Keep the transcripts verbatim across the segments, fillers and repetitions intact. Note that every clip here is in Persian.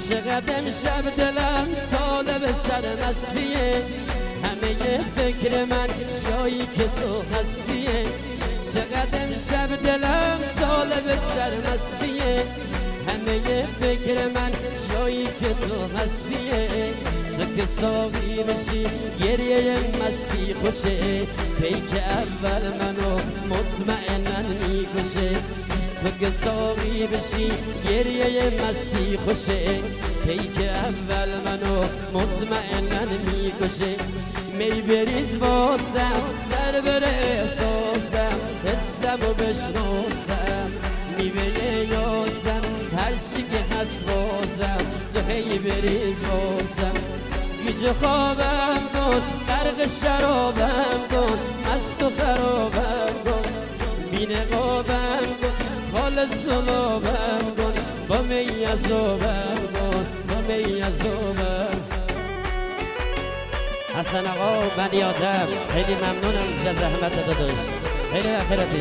چقدر امشب دلم طالب سرمستیه، همه فکر من جایی که تو هستیه. چقدر امشب دلم طالب سرمستیه، همه فکر من جایی که تو هستیه. تو که ساقی بشی گریه مستی خوشه، پیک اول منو مطمئنن میکشه. تو که ساقی بشی گریه مستی خوشه، پیک اول منو مطمئنن میکشه. می بریز واسم سر بره احساسم، حسم و بشناسم میوه یاسم، هر چی که هست واسم تو هی بریز واسم. گیج خوابم کن غرق شرابم کن، مست و خرابم کن، بی نقابم کن، حال سلابم کن، با می عذابم کن، با می عذابم. حسن آقا بنی آدم خیلی ممنونم از زحمت داداش، خیلی آخرتی.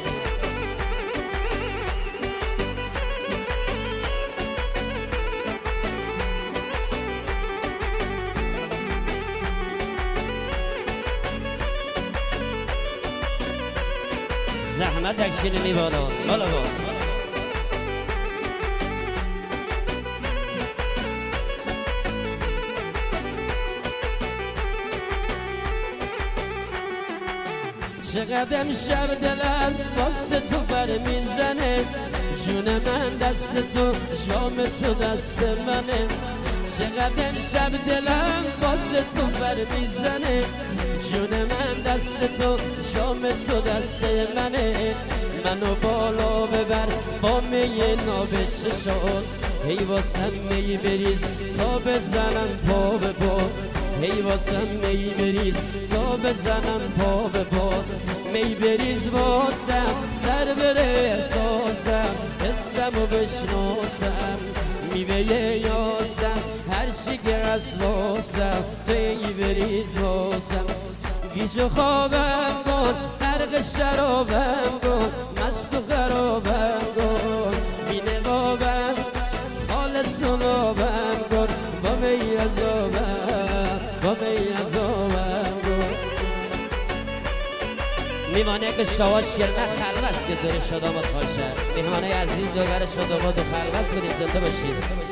زحمت اکشینی بالا بالا بالا. چقدر امشب دلم واسه تو بر میزنه، جون من دست تو شام تو دست منه. چقدر امشب دلم واسه تو بر میزنه، جون من دست تو شام تو دست منه. منو بالا ببر با می ناب چشات، هی واسم می بریز تا بزنم پا به پا، هی واسم می بریز تا بزنم پا به پا. می بریز واسم سر بره احساسم، حسم و بشناسم میوه یاسم، هر چی که هست واسم توی بریز واسم. گیج خوابم کن غرق شرابم کن، مست و خرابم کن، بی نقابم حال سلابم کن، با می عذابم با می عذابم کن. میمانه که شواش کرد نه خلوت که داره شدامت باشه. میهانه عزیز دوباره شدامت و خلوت کنید، زنده باشید.